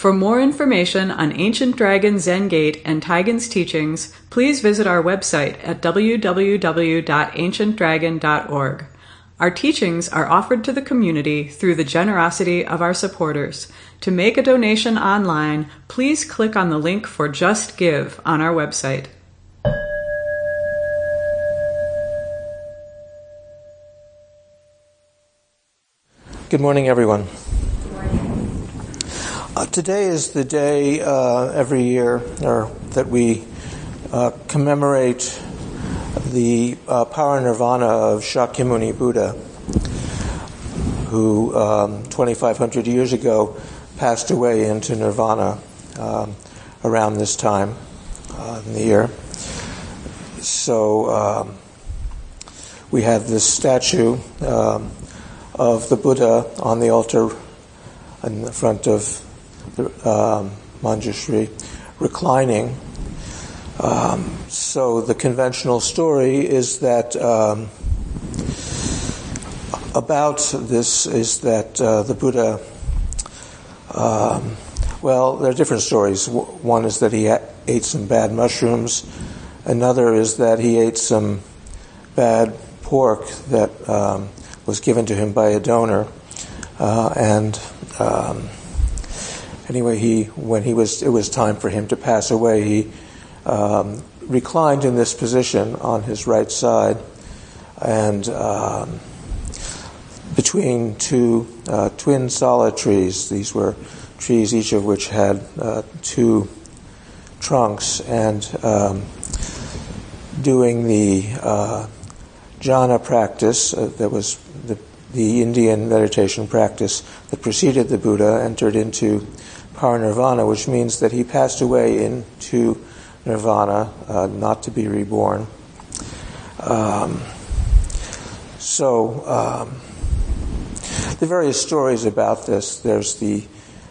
For more information on Ancient Dragon Zen Gate and Taigen's teachings, please visit our website at www.ancientdragon.org. Our teachings are offered to the community through the generosity of our supporters. To make a donation online, please click on the link for Just Give on our website. Good morning, everyone. Today is the day every year that we commemorate the parinirvana of Shakyamuni Buddha, who 2,500 years ago passed away into nirvana around this time in the year. So we have this statue of the Buddha on the altar in the front of the Manjushri, reclining. So the conventional story is that about this is that the Buddha, well, there are different stories. One is that he ate some bad mushrooms. Another is that he ate some bad pork that was given to him by a donor. Anyway, when it was time for him to pass away, he reclined in this position on his right side, and between two twin solid trees. These were trees, each of which had two trunks, and doing the jhana practice that was the Indian meditation practice that preceded the Buddha, entered into parinirvana, which means that he passed away into nirvana, not to be reborn. The various stories about this, there's the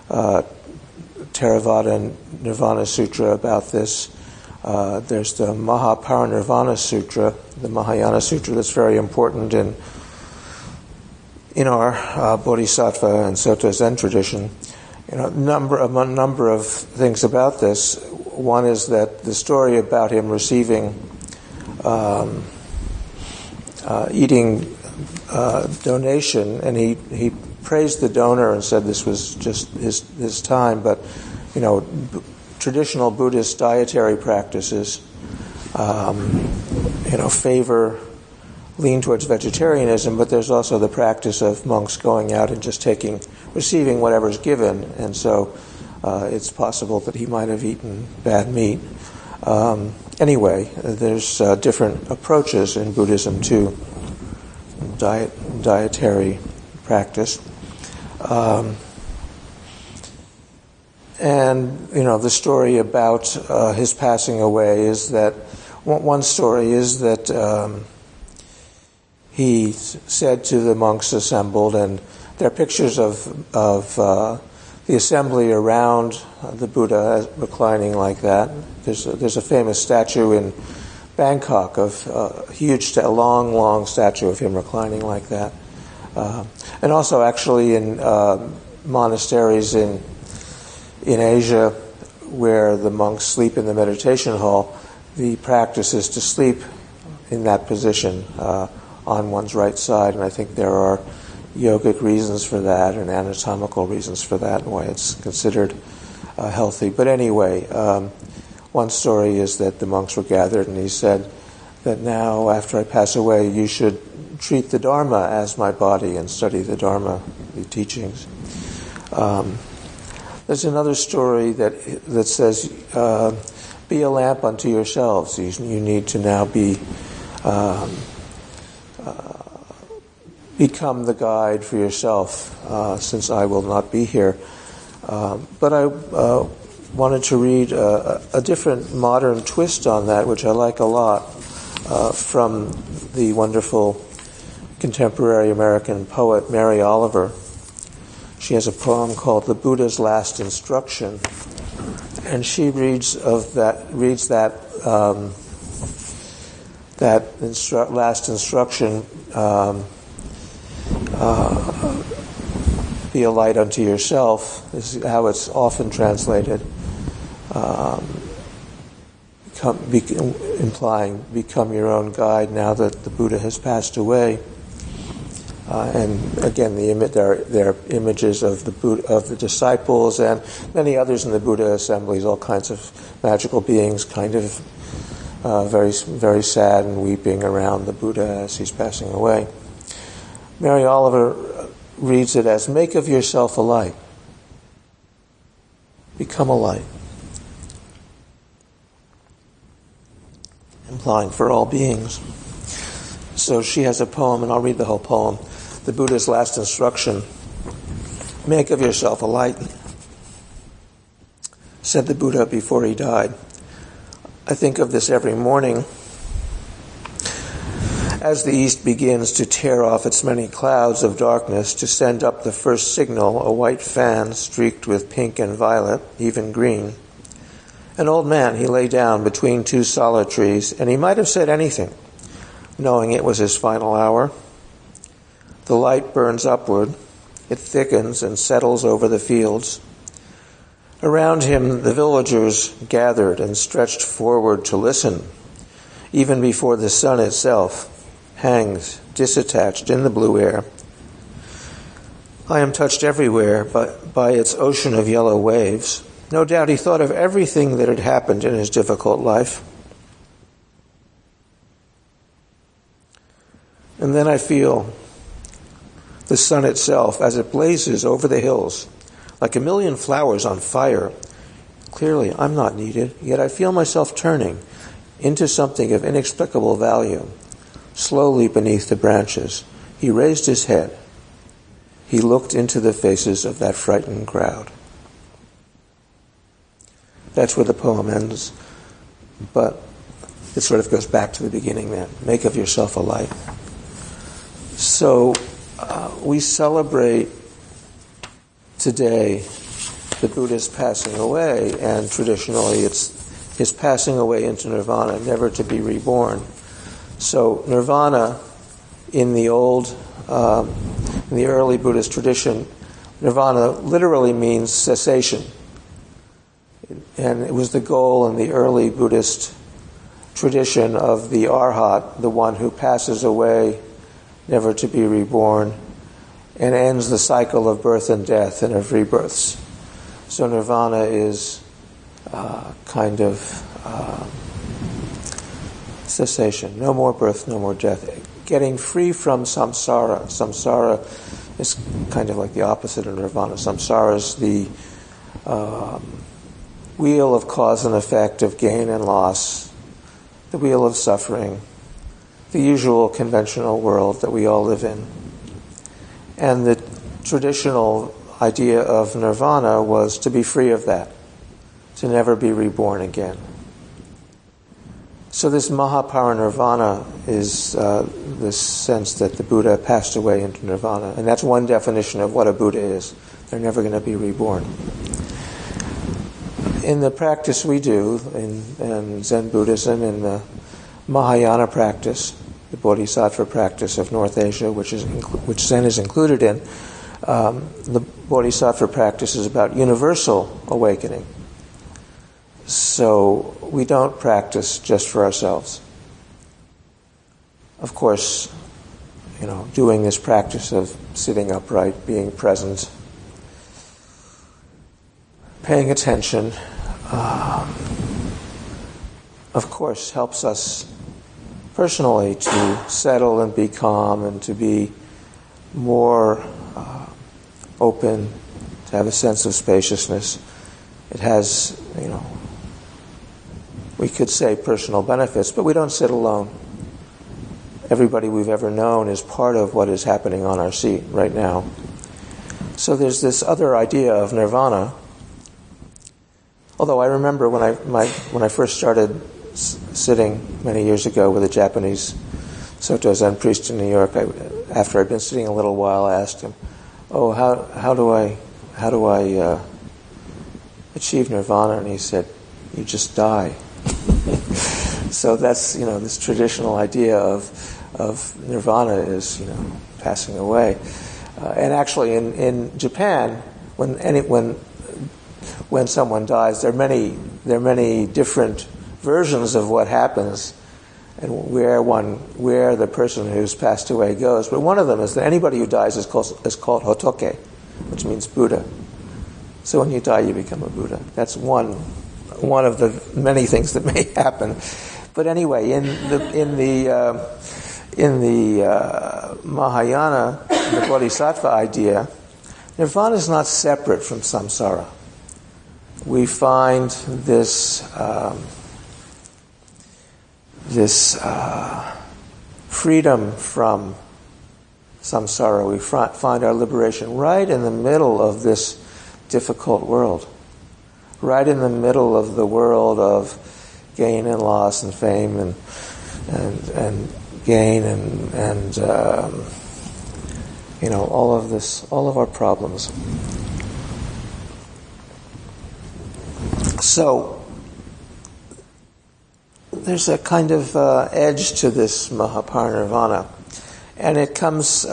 Theravada Nirvana Sutra about this. There's the Mahaparinirvana Sutra, the Mahayana Sutra, that's very important in our Bodhisattva and Soto Zen tradition. A number of things about this. One is that the story about him receiving, eating donation, and he praised the donor and said this was just his time, but traditional Buddhist dietary practices, lean towards vegetarianism, but there's also the practice of monks going out and just receiving whatever's given, and so it's possible that he might have eaten bad meat. Anyway, there's different approaches in Buddhism to dietary practice. The story about his passing away is that one story is that he said to the monks assembled, and there are pictures of the assembly around the Buddha reclining like that. There's a famous statue in Bangkok of a long statue of him reclining like that, and also actually in monasteries in Asia, where the monks sleep in the meditation hall. The practice is to sleep in that position on one's right side, and I think there are yogic reasons for that and anatomical reasons for that, and why it's considered healthy. But anyway, one story is that the monks were gathered, and he said that now, after I pass away, you should treat the Dharma as my body and study the Dharma, the teachings. There's another story that says, be a lamp unto yourselves. You need to now become the guide for yourself, since I will not be here. But I wanted to read a different modern twist on that, which I like a lot, from the wonderful contemporary American poet Mary Oliver. She has a poem called "The Buddha's Last Instruction," and she reads that last instruction be a light unto yourself, is how it's often translated, implying become your own guide now that the Buddha has passed away. And again, there are images of the disciples and many others in the Buddha assemblies, all kinds of magical beings, kind of very, very sad and weeping around the Buddha as he's passing away. Mary Oliver reads it as, make of yourself a light. Become a light. Implying for all beings. So she has a poem, and I'll read the whole poem. The Buddha's last instruction. Make of yourself a light, said the Buddha before he died. I think of this every morning as the east begins to tear off its many clouds of darkness to send up the first signal, a white fan streaked with pink and violet, even green. An old man, he lay down between two solid trees, and he might have said anything, knowing it was his final hour. The light burns upward, it thickens and settles over the fields. Around him the villagers gathered and stretched forward to listen, even before the sun itself hangs disattached in the blue air. I am touched everywhere by its ocean of yellow waves. No doubt he thought of everything that had happened in his difficult life. And then I feel the sun itself as it blazes over the hills, like a million flowers on fire. Clearly, I'm not needed, yet I feel myself turning into something of inexplicable value. Slowly beneath the branches, he raised his head. He looked into the faces of that frightened crowd. That's where the poem ends, but it sort of goes back to the beginning then. Make of yourself a light. So we celebrate today the Buddha's passing away, and traditionally it's his passing away into nirvana, never to be reborn. So nirvana, in the early Buddhist tradition, nirvana literally means cessation. And it was the goal in the early Buddhist tradition of the arhat, the one who passes away, never to be reborn, and ends the cycle of birth and death and of rebirths. So nirvana is kind of cessation. No more birth, no more death. Getting free from samsara. Samsara is kind of like the opposite of nirvana. Samsara is the wheel of cause and effect, of gain and loss, the wheel of suffering, the usual conventional world that we all live in. And the traditional idea of nirvana was to be free of that, to never be reborn again. So this Mahaparinirvana is this sense that the Buddha passed away into nirvana. And that's one definition of what a Buddha is. They're never going to be reborn. In the practice we do, in Zen Buddhism, in the Mahayana practice, the Bodhisattva practice of North Asia, which Zen is included in, the Bodhisattva practice is about universal awakening. So we don't practice just for ourselves. Of course, doing this practice of sitting upright, being present, paying attention, of course, helps us personally to settle and be calm and to be more open, to have a sense of spaciousness. It has, we could say personal benefits, but we don't sit alone. Everybody we've ever known is part of what is happening on our seat right now. So there's this other idea of nirvana. Although I remember when I first started sitting many years ago with a Japanese Soto Zen priest in New York, after I'd been sitting a little while, I asked him, how do I achieve nirvana? And he said, you just die. So that's, this traditional idea of nirvana is, passing away. And actually, in Japan, when someone dies, there are many different versions of what happens and where the person who's passed away goes. But one of them is that anybody who dies is called Hotoke, which means Buddha. So when you die, you become a Buddha. That's one of the many things that may happen. But anyway, in the Mahayana, the Bodhisattva idea, nirvana is not separate from samsara. We find this freedom from samsara. We find our liberation right in the middle of this difficult world, right in the middle of the world of gain and loss and fame and gain and all of this, all of our problems. So there's a kind of edge to this Mahaparinirvana, and it comes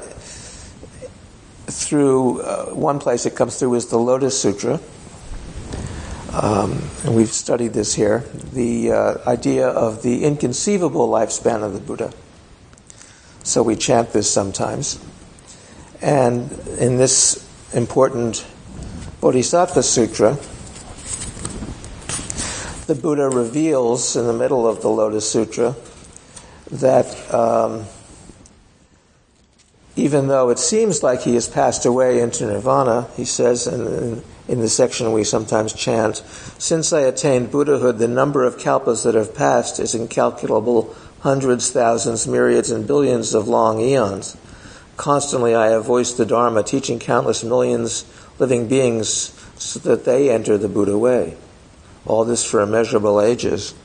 through one place. It comes through is the Lotus Sutra, and we've studied this here. The idea of the inconceivable lifespan of the Buddha. So we chant this sometimes, and in this important Bodhisattva Sutra, the Buddha reveals in the middle of the Lotus Sutra that even though it seems like he has passed away into nirvana, he says in the section we sometimes chant, "Since I attained Buddhahood, the number of kalpas that have passed is incalculable, hundreds, thousands, myriads, and billions of long eons. Constantly I have voiced the Dharma, teaching countless millions living beings so that they enter the Buddha way. All this for immeasurable ages."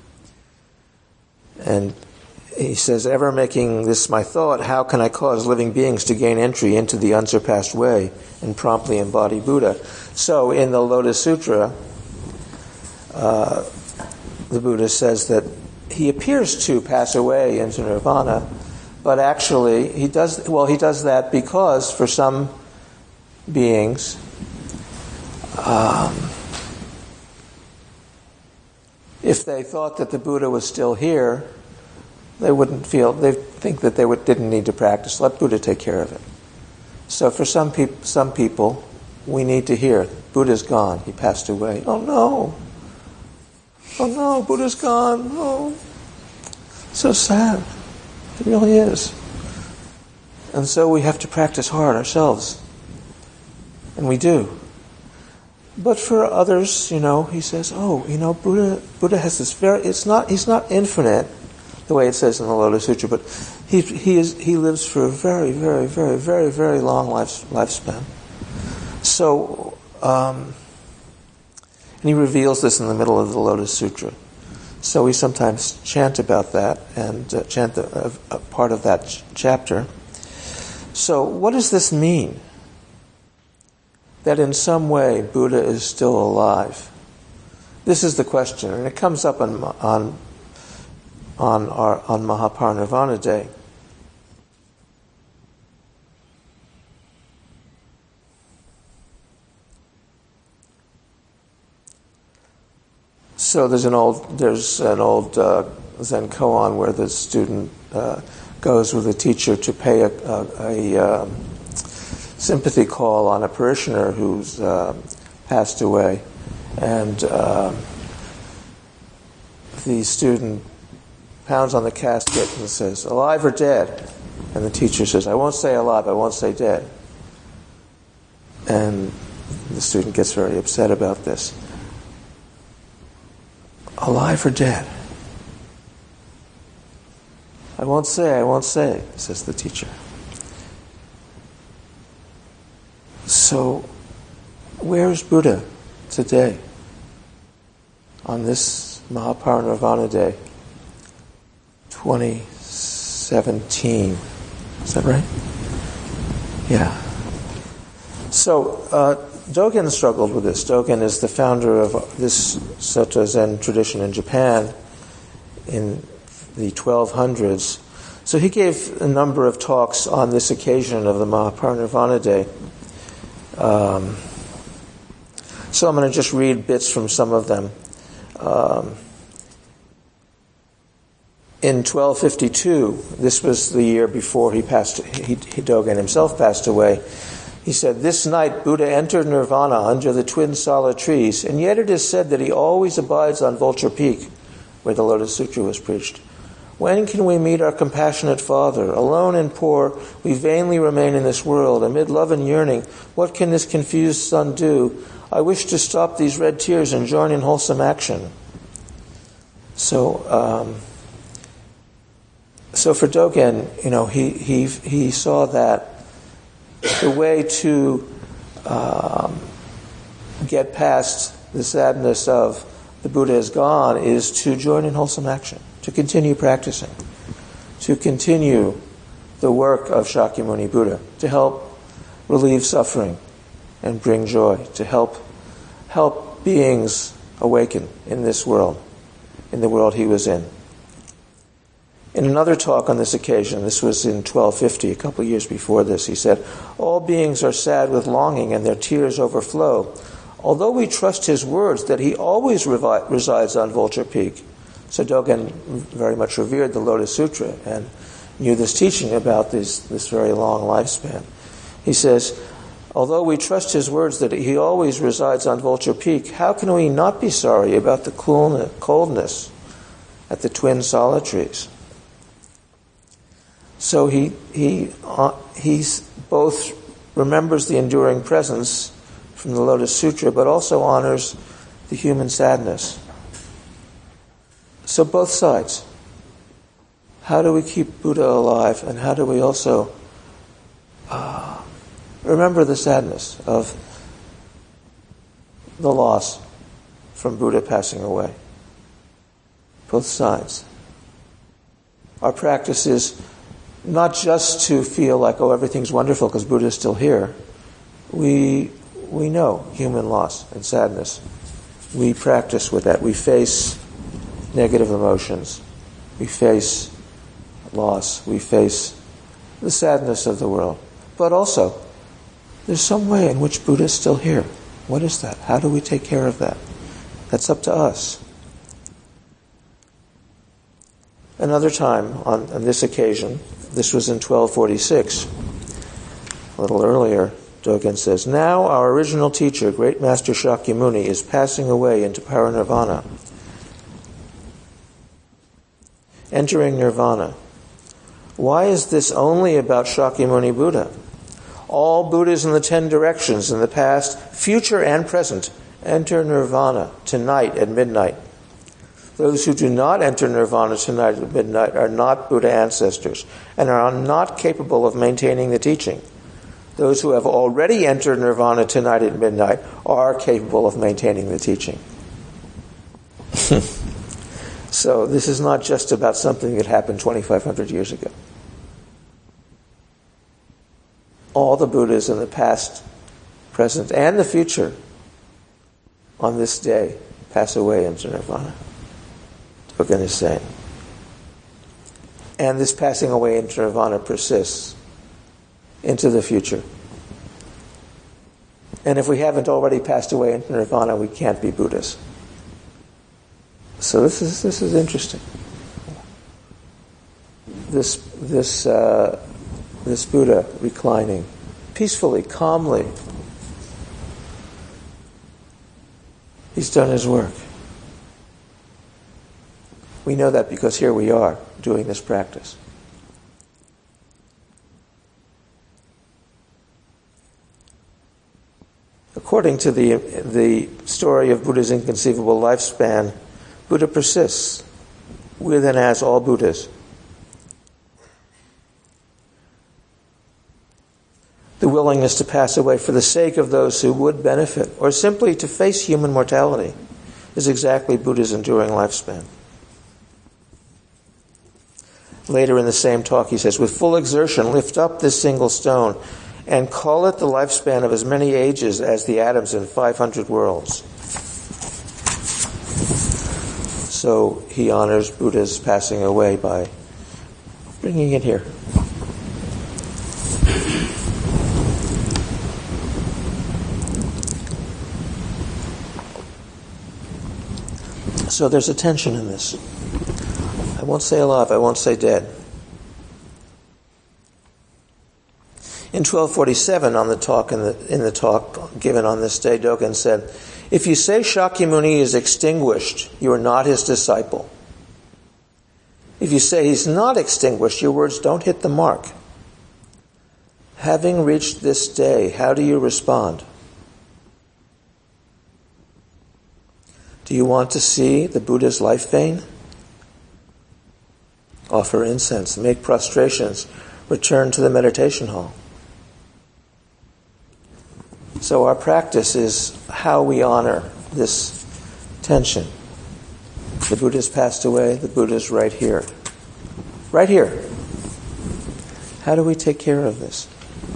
And he says, "Ever making this my thought, how can I cause living beings to gain entry into the unsurpassed way and promptly embody Buddha?" So in the Lotus Sutra, the Buddha says that he appears to pass away into nirvana, but actually he does that because for some beings, if they thought that the Buddha was still here, they think that they didn't need to practice. Let Buddha take care of it. So for some people, we need to hear, Buddha's gone, he passed away. Oh no, Buddha's gone. Oh, so sad. It really is. And so we have to practice hard ourselves. And we do. But for others, he says, Buddha has this he's not infinite, the way it says in the Lotus Sutra, but he lives for a very, very, very, very, very long lifespan. So, and he reveals this in the middle of the Lotus Sutra. So we sometimes chant about that and chant a part of that chapter. So what does this mean? That in some way Buddha is still alive? This is the question, and it comes up on Mahaparinirvana Day. So there's an old Zen koan where the student goes with a teacher to pay a sympathy call on a parishioner who's passed away, and the student pounds on the casket and says, "Alive or dead?" And the teacher says, "I won't say alive, I won't say dead." And the student gets very upset about this. "Alive or dead?" I won't say, says the teacher. So, where's Buddha today on this Mahaparinirvana Day, 2017? Is that right? Yeah. So, Dogen struggled with this. Dogen is the founder of this Soto Zen tradition in Japan in the 1200s. So he gave a number of talks on this occasion of the Mahaparinirvana Day. So I'm going to just read bits from some of them. In 1252, this was the year before Dogen himself passed away, he said, "This night Buddha entered nirvana under the twin sala trees, and yet it is said that he always abides on Vulture Peak, where the Lotus Sutra was preached. When can we meet our compassionate Father? Alone and poor, we vainly remain in this world. Amid love and yearning, what can this confused son do? I wish to stop these red tears and join in wholesome action." So for Dogen, he saw that the way to get past the sadness of the Buddha is gone is to join in wholesome action, to continue practicing, to continue the work of Shakyamuni Buddha, to help relieve suffering and bring joy, to help beings awaken in this world, in the world he was in. In another talk on this occasion, this was in 1250, a couple of years before this, he said, "All beings are sad with longing and their tears overflow. Although we trust his words that he always resides on Vulture Peak." So Dogen very much revered the Lotus Sutra and knew this teaching about this very long lifespan. He says, "Although we trust his words that he always resides on Vulture Peak, how can we not be sorry about the coldness at the twin sala trees?" So he both remembers the enduring presence from the Lotus Sutra, but also honors the human sadness. So both sides. How do we keep Buddha alive, and how do we also remember the sadness of the loss from Buddha passing away? Both sides. Our practice is not just to feel like, oh, everything's wonderful because Buddha is still here. We know human loss and sadness. We practice with that. We face negative emotions. We face loss. We face the sadness of the world. But also, there's some way in which Buddha is still here. What is that? How do we take care of that? That's up to us. Another time, on this occasion, this was in 1246, a little earlier, Dogen says, "Now our original teacher, Great Master Shakyamuni, is passing away into parinirvana, entering nirvana. Why is this only about Shakyamuni Buddha? All Buddhas in the 10 directions, in the past, future, and present, enter nirvana tonight at midnight. Those who do not enter nirvana tonight at midnight are not Buddha ancestors and are not capable of maintaining the teaching. Those who have already entered nirvana tonight at midnight are capable of maintaining the teaching." So this is not just about something that happened 2,500 years ago. All the Buddhas in the past, present, and the future on this day pass away into nirvana. Dogen is saying. And this passing away into nirvana persists into the future. And if we haven't already passed away into nirvana, we can't be Buddhas. So this is interesting. This Buddha reclining peacefully, calmly. He's done his work. We know that because here we are doing this practice. According to the story of Buddha's inconceivable lifespan, Buddha persists with and as all Buddhas. The willingness to pass away for the sake of those who would benefit, or simply to face human mortality, is exactly Buddha's enduring lifespan. Later in the same talk he says, "With full exertion, lift up this single stone and call it the lifespan of as many ages as the atoms in 500 worlds." So he honors Buddha's passing away by bringing it here. So there's a tension in this. I won't say alive, I won't say dead. In 1247, on the talk in the talk given on this day, Dogen said, "If you say Shakyamuni is extinguished, you are not his disciple. If you say he's not extinguished, your words don't hit the mark. Having reached this day, how do you respond? Do you want to see the Buddha's life vein? Offer incense, make prostrations, return to the meditation hall." So our practice is how we honor this tension. The Buddha's passed away, the Buddha's right here. Right here. How do we take care of this?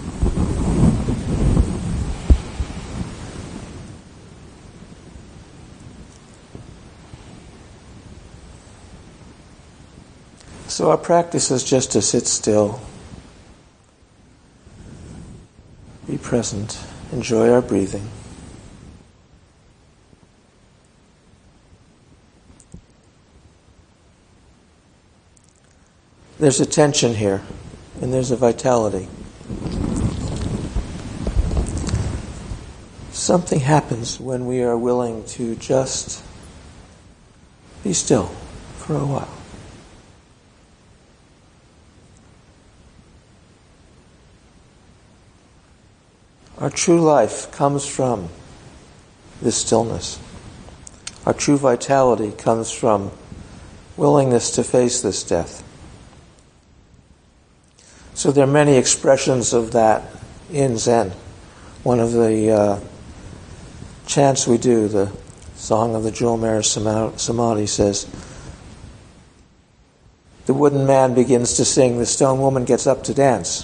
So our practice is just to sit still, be present, enjoy our breathing. There's a tension here, and there's a vitality. Something happens when we are willing to just be still for a while. Our true life comes from this stillness. Our true vitality comes from willingness to face this death. So there are many expressions of that in Zen. One of the chants we do, the Song of the Jewel Mirror Samadhi, says, "The wooden man begins to sing, the stone woman gets up to dance."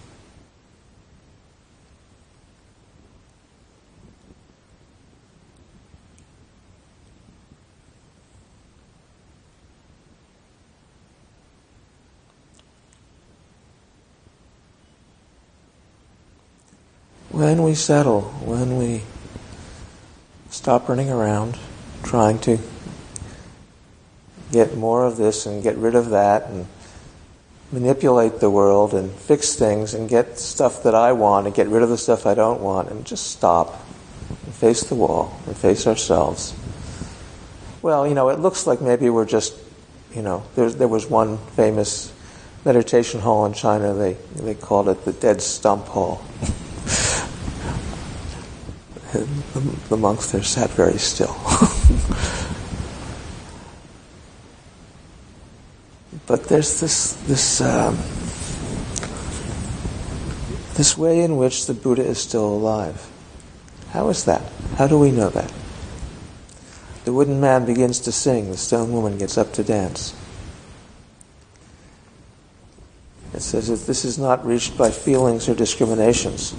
When we settle, when we stop running around, trying to get more of this and get rid of that and manipulate the world and fix things and get stuff that I want and get rid of the stuff I don't want, and just stop and face the wall and face ourselves. Well, it looks like maybe we're just, there was one famous meditation hall in China, they called it the Dead Stump Hall. The monks there sat very still. But there's this way in which the Buddha is still alive. How is that? How do we know that? The wooden man begins to sing, the stone woman gets up to dance. It says that this is not reached by feelings or discriminations.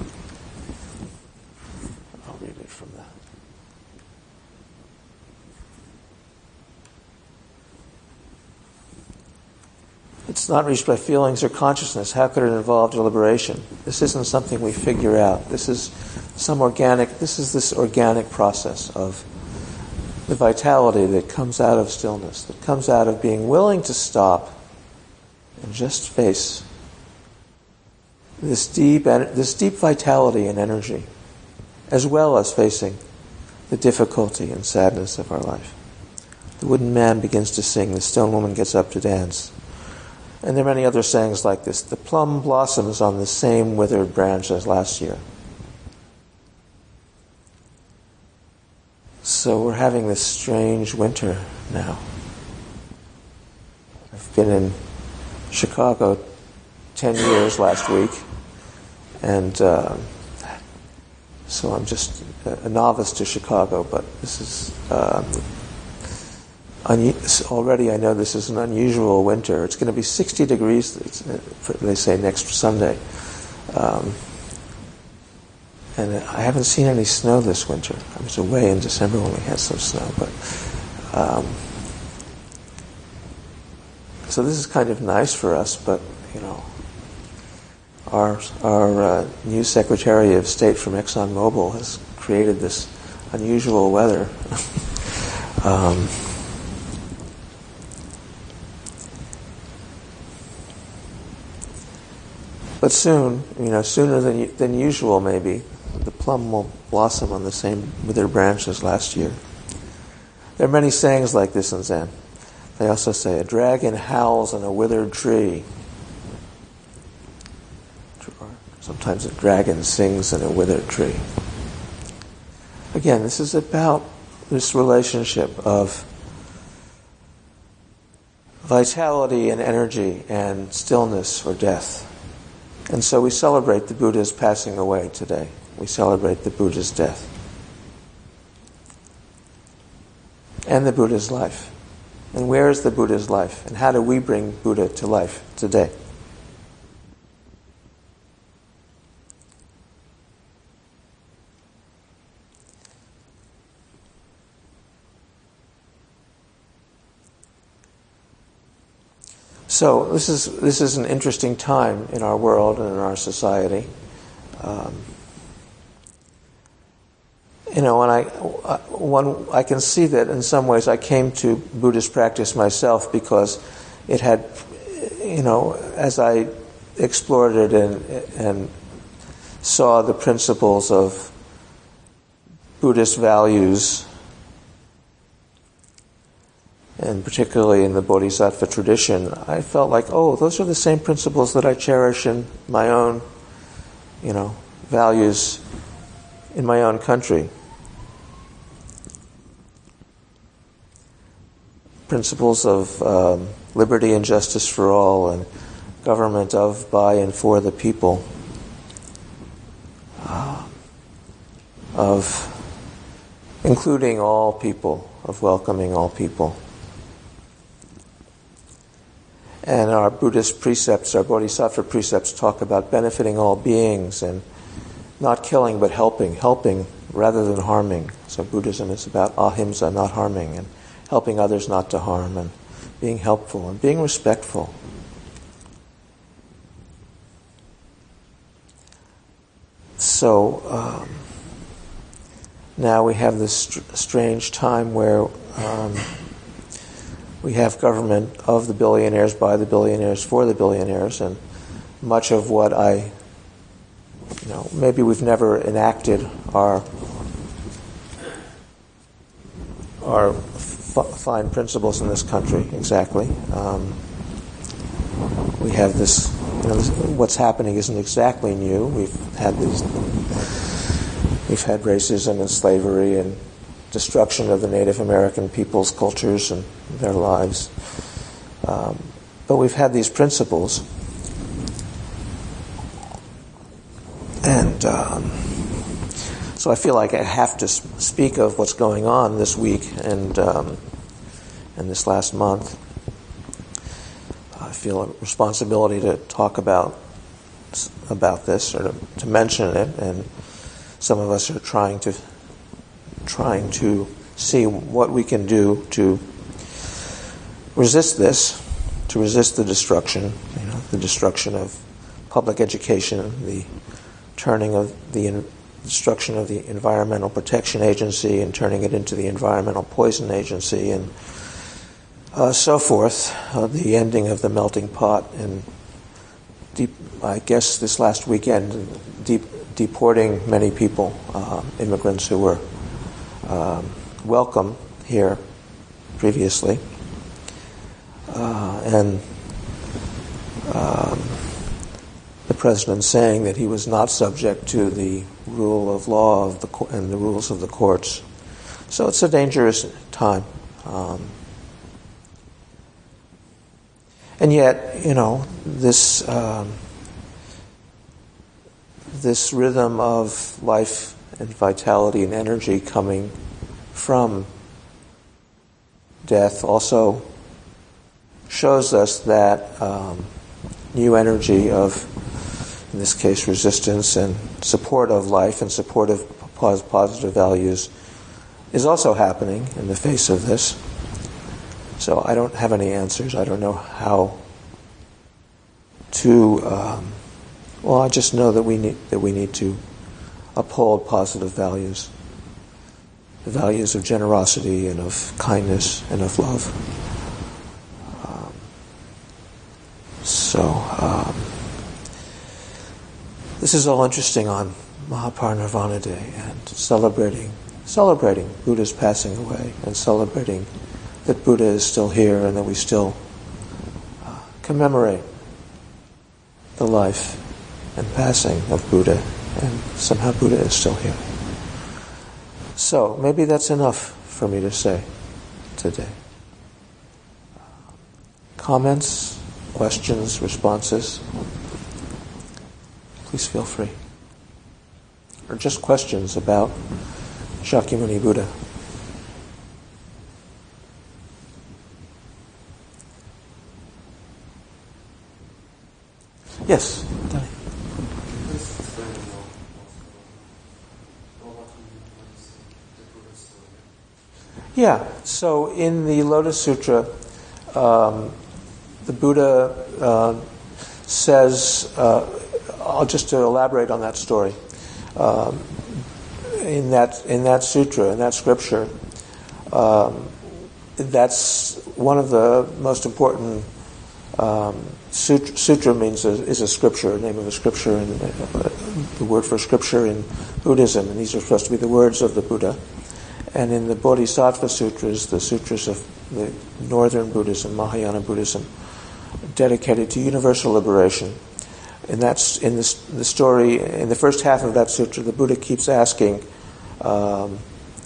It's not reached by feelings or consciousness. How could it involve deliberation? This isn't something we figure out. This is this organic process of the vitality that comes out of stillness, that comes out of being willing to stop and just face this deep vitality and energy, as well as facing the difficulty and sadness of our life. The wooden man begins to sing, the stone woman gets up to dance. And there are many other sayings like this. The plum blossoms on the same withered branch as last year. So we're having this strange winter now. I've been in Chicago 10 years last week, and so I'm just a novice to Chicago, but this is already I know this is an unusual winter. It's going to be 60 degrees, they say, next Sunday. And I haven't seen any snow this winter. I was away in December when we had some snow, but So this is kind of nice for us, but our new Secretary of State from ExxonMobil has created this unusual weather. But soon, sooner than usual, maybe the plum will blossom on the same withered branch as last year. There are many sayings like this in Zen. They also say, a dragon howls in a withered tree. Or sometimes a dragon sings in a withered tree. Again, this is about this relationship of vitality and energy and stillness or death. And so we celebrate the Buddha's passing away today. We celebrate the Buddha's death. And the Buddha's life. And where is the Buddha's life? And how do we bring Buddha to life today? So this is an interesting time in our world and in our society. And I can see that in some ways I came to Buddhist practice myself because it had, as I explored it and saw the principles of Buddhist values, and particularly in the Bodhisattva tradition, I felt like, those are the same principles that I cherish in my own, values in my own country. Principles of liberty and justice for all, and government of, by, and for the people, of including all people, of welcoming all people. And our Buddhist precepts, our Bodhisattva precepts, talk about benefiting all beings and not killing but helping rather than harming. So Buddhism is about ahimsa, not harming, and helping others not to harm, and being helpful and being respectful. So now we have this strange time where we have government of the billionaires, by the billionaires, for the billionaires, and much of what maybe we've never enacted our fine principles in this country exactly. We have this, what's happening isn't exactly new. We've had racism and slavery and destruction of the Native American people's cultures and their lives. But we've had these principles. And so I feel like I have to speak of what's going on this week and this last month. I feel a responsibility to talk about this, or to mention it, and some of us are trying to see what we can do to resist this, to resist the destruction, the destruction of public education, the turning of the destruction of the Environmental Protection Agency and turning it into the Environmental Poison Agency, and so forth, the ending of the melting pot, and I guess this last weekend, deporting many people, immigrants who were welcome here previously, and the president saying that he was not subject to the rule of law and the rules of the courts. So it's a dangerous time. And yet, this rhythm of life and vitality and energy coming from death also shows us that new energy of, in this case, resistance and support of life and support of positive values is also happening in the face of this. So I don't have any answers. I don't know how to. Well, I just know that we need to uphold positive values, the values of generosity and of kindness and of love. This is all interesting on Mahaparinirvana Day and celebrating Buddha's passing away and celebrating that Buddha is still here and that we still commemorate the life and passing of Buddha, and somehow Buddha is still here. So maybe that's enough for me to say today. Comments, questions, responses? Please feel free. Or just questions about Shakyamuni Buddha. Yes, Danny. Yeah, so in the Lotus Sutra, the Buddha says, just to elaborate on that story, in that sutra, in that scripture, that's one of the most important. Sutra means is a scripture, name of a scripture, and the word for scripture in Buddhism, and these are supposed to be the words of the Buddha. And in the Bodhisattva Sutras, the sutras of the Northern Buddhism, Mahayana Buddhism, dedicated to universal liberation. And that's in the story, in the first half of that sutra, the Buddha keeps asking, in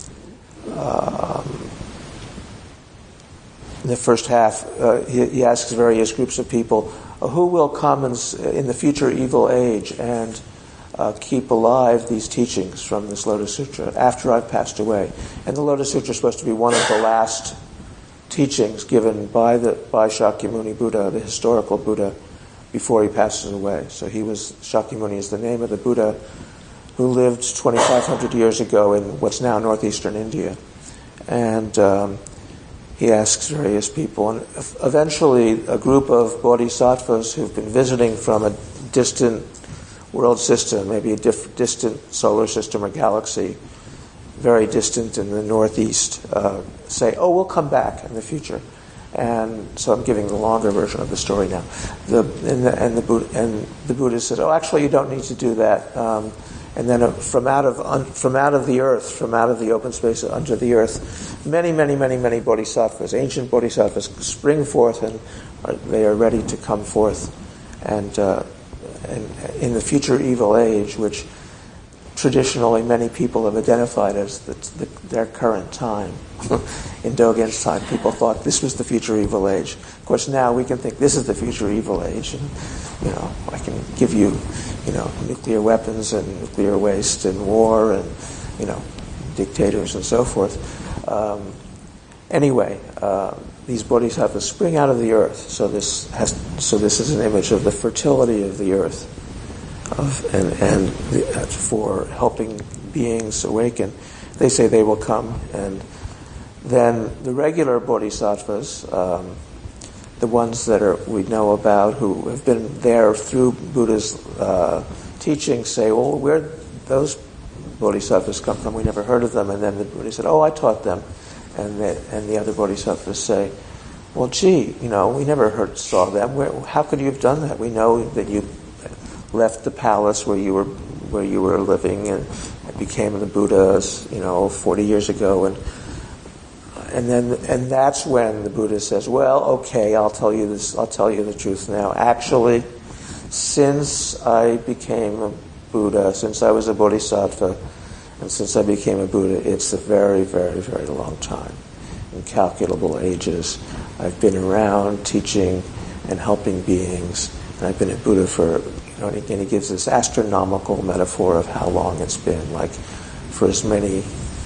the first half, he asks various groups of people, who will come in the future evil age and keep alive these teachings from this Lotus Sutra after I've passed away? And the Lotus Sutra is supposed to be one of the last teachings given by Shakyamuni Buddha, the historical Buddha, before he passes away. So Shakyamuni is the name of the Buddha who lived 2,500 years ago in what's now northeastern India. And he asks various people, and eventually a group of bodhisattvas who've been visiting from a distant world system, maybe a distant solar system or galaxy, very distant in the northeast, say, "Oh, we'll come back in the future." And so I'm giving the longer version of the story now. The Buddha said, "Oh, actually, you don't need to do that." And then from out of the earth, from out of the open space under the earth, many bodhisattvas, ancient bodhisattvas, spring forth, and they are ready to come forth. And in the future evil age, which traditionally many people have identified as their current time. In Dogen's time, people thought this was the future evil age. Of course, now we can think this is the future evil age, and I can give you, nuclear weapons and nuclear waste and war and dictators and so forth. Anyway, these bodhisattvas spring out of the earth. So this is an image of the fertility of the earth, for helping beings awaken. They say they will come, and then the regular bodhisattvas, the ones that we know about who have been there through Buddha's teaching, say, "Well, where'd those bodhisattvas come from? We never heard of them." And then the Buddha said, "Oh, I taught them." And the other bodhisattvas say, "Well, gee, we never saw them. How could you have done that? We know that you left the palace where you were living and became the Buddha, 40 years ago." And that's when the Buddha says, "Well, okay, I'll tell you this. I'll tell you the truth now. Actually, since I became a Buddha, since I was a bodhisattva, and since I became a Buddha, it's a very, very, very long time, incalculable ages. I've been around teaching and helping beings, and I've been a Buddha for." And he gives this astronomical metaphor of how long it's been, like for as many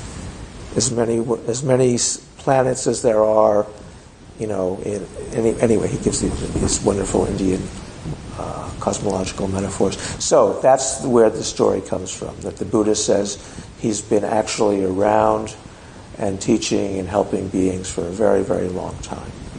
planets as there are, anyway, he gives these wonderful Indian cosmological metaphors. So that's where the story comes from, that the Buddha says he's been actually around and teaching and helping beings for a very, very long time.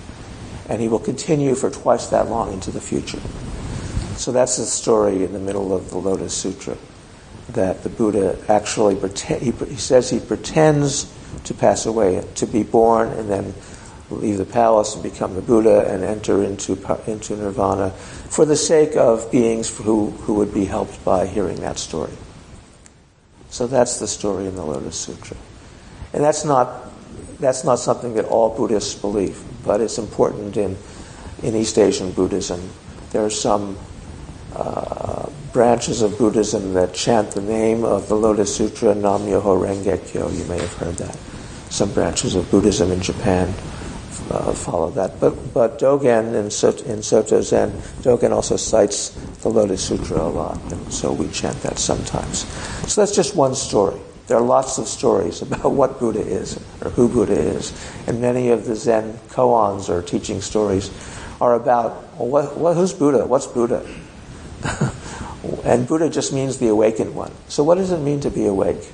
and he will continue for twice that long into the future. So that's the story in the middle of the Lotus Sutra, that the Buddha actually, he says he pretends to pass away, to be born and then leave the palace and become the Buddha and enter into nirvana for the sake of beings who would be helped by hearing that story. So that's the story in the Lotus Sutra. And that's not something that all Buddhists believe, but it's important in East Asian Buddhism. There are some branches of Buddhism that chant the name of the Lotus Sutra, Nam Myoho Renge Kyo. You may have heard that. Some branches of Buddhism in Japan follow that. But Dogen in Soto Zen, Dogen also cites the Lotus Sutra a lot, and so we chant that sometimes. So that's just one story. There are lots of stories about what Buddha is or who Buddha is, and many of the Zen koans or teaching stories are about, well, who's Buddha? What's Buddha? And Buddha just means the awakened one. So what does it mean to be awake?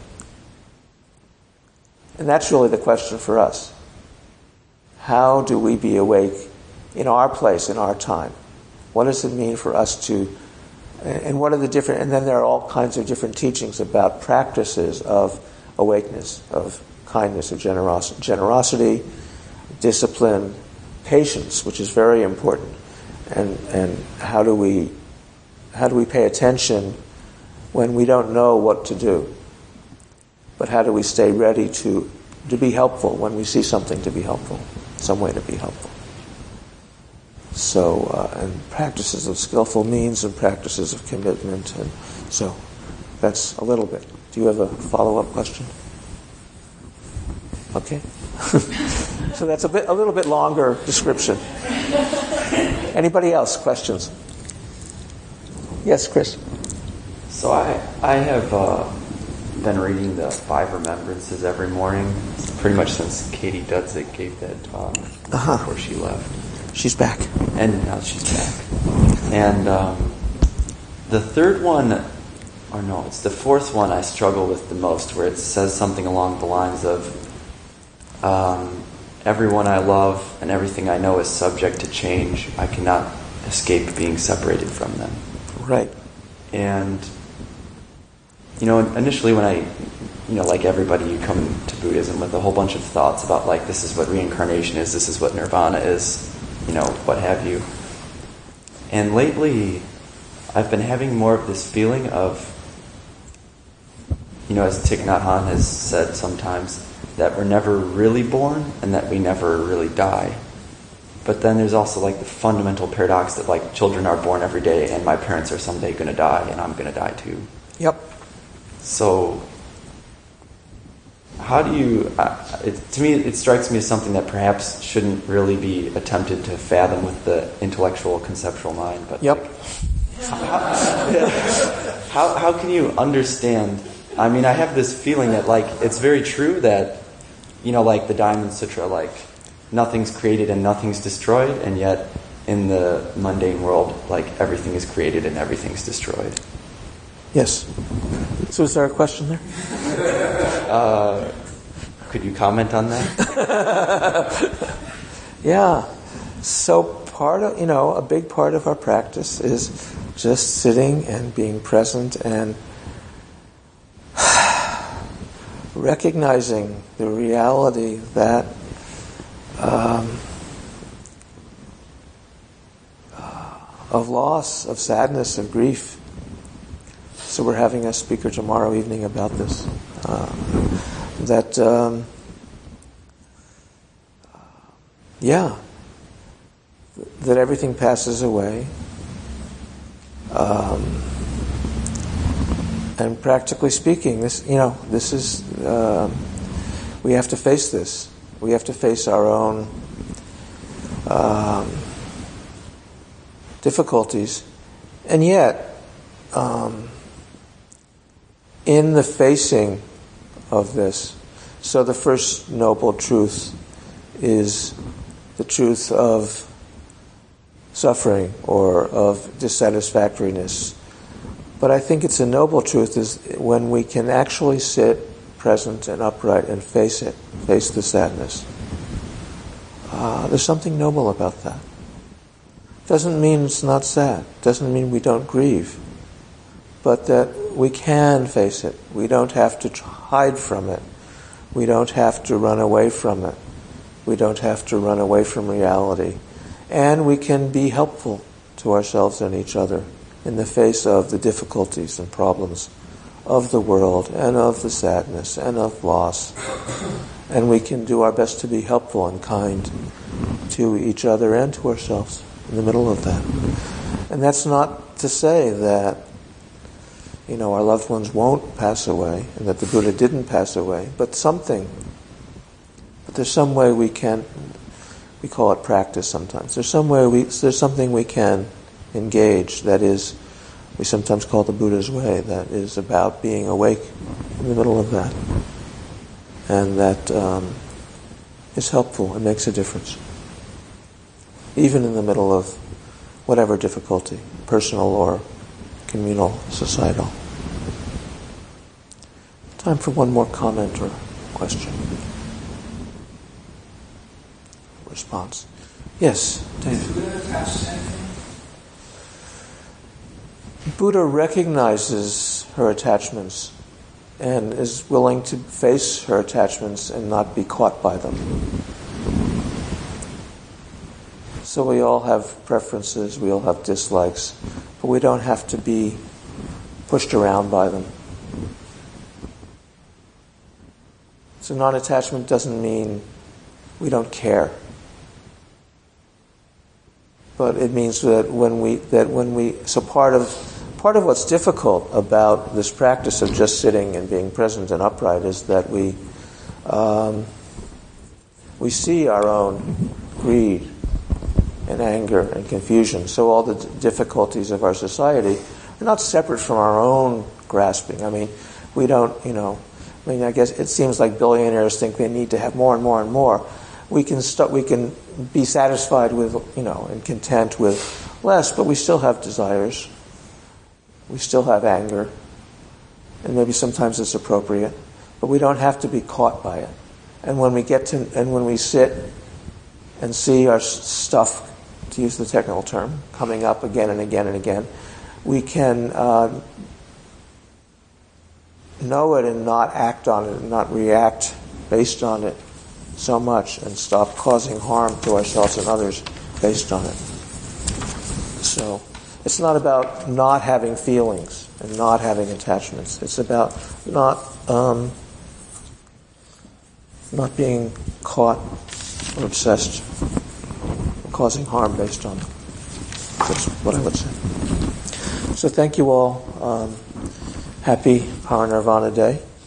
And that's really the question for us. How do we be awake in our place, in our time? What does it mean for us to, and what are the different, and then there are all kinds of different teachings about practices of awakeness, of kindness, of generosity, discipline, patience, which is very important. And how do we pay attention when we don't know what to do? But how do we stay ready to be helpful when we see something to be helpful, some way to be helpful? So, and practices of skillful means and practices of commitment. And so that's a little bit. Do you have a follow-up question? Okay. So that's a little bit longer description. Anybody else? Questions? Yes, Chris. So I have been reading the 5 Remembrances every morning, pretty much since Katie Dudzik gave that talk before she left. She's back. And now she's back. And the third one, or no, it's the fourth one I struggle with the most, where it says something along the lines of, everyone I love and everything I know is subject to change. I cannot escape being separated from them. Right. And, initially when I, like everybody, you come to Buddhism with a whole bunch of thoughts about, like, this is what reincarnation is, this is what nirvana is, what have you. And lately, I've been having more of this feeling of, as Thich Nhat Hanh has said sometimes, that we're never really born and that we never really die. But then there's also like the fundamental paradox that like children are born every day and my parents are someday going to die and I'm going to die too. Yep. So how do you, to me it strikes me as something that perhaps shouldn't really be attempted to fathom with the intellectual conceptual mind. But yep. How can you understand? I mean, I have this feeling that like it's very true that, like the Diamond Sutra, like nothing's created and nothing's destroyed, and yet in the mundane world, like everything is created and everything's destroyed. Yes. So is there a question there? Could you comment on that? Yeah. So part of, a big part of our practice is just sitting and being present and recognizing the reality that of loss, of sadness, of grief. So we're having a speaker tomorrow evening about this. That everything passes away. And practically speaking, this is, we have to face this. We have to face our own difficulties. And yet, in the facing of this, so the first noble truth is the truth of suffering or of dissatisfactoriness. But I think it's a noble truth is when we can actually sit present and upright and face it, face the sadness. There's something noble about that. Doesn't mean it's not sad. Doesn't mean we don't grieve. But that we can face it. We don't have to hide from it. We don't have to run away from it. We don't have to run away from reality. And we can be helpful to ourselves and each other in the face of the difficulties and problems of the world and of the sadness and of loss. And we can do our best to be helpful and kind to each other and to ourselves in the middle of that. And that's not to say that, our loved ones won't pass away and that the Buddha didn't pass away, but there's some way we can, we call it practice sometimes. There's something we can engage that is, we sometimes call the Buddha's way, that is about being awake in the middle of that. And that is helpful and makes a difference. Even in the middle of whatever difficulty, personal or communal, societal. Time for one more comment or question. Response. Yes, David. Is Buddha attached to anything? Buddha recognizes her attachments and is willing to face her attachments and not be caught by them. So we all have preferences, we all have dislikes, but we don't have to be pushed around by them. So non-attachment doesn't mean we don't care. But it means that so part of what's difficult about this practice of just sitting and being present and upright is that we see our own greed and anger and confusion. So all the difficulties of our society are not separate from our own grasping. I mean, we don't, I guess it seems like billionaires think they need to have more and more and more. We can be satisfied with, and content with less, but we still have desires. We still have anger. And maybe sometimes it's appropriate, but we don't have to be caught by it. And when we sit and see our stuff, to use the technical term, coming up again and again and again, we can know it and not act on it and not react based on it so much and stop causing harm to ourselves and others based on it. So it's not about not having feelings and not having attachments. It's about not being caught or obsessed or causing harm based on it. That's what I would say. So thank you all. Happy Parinirvana Day.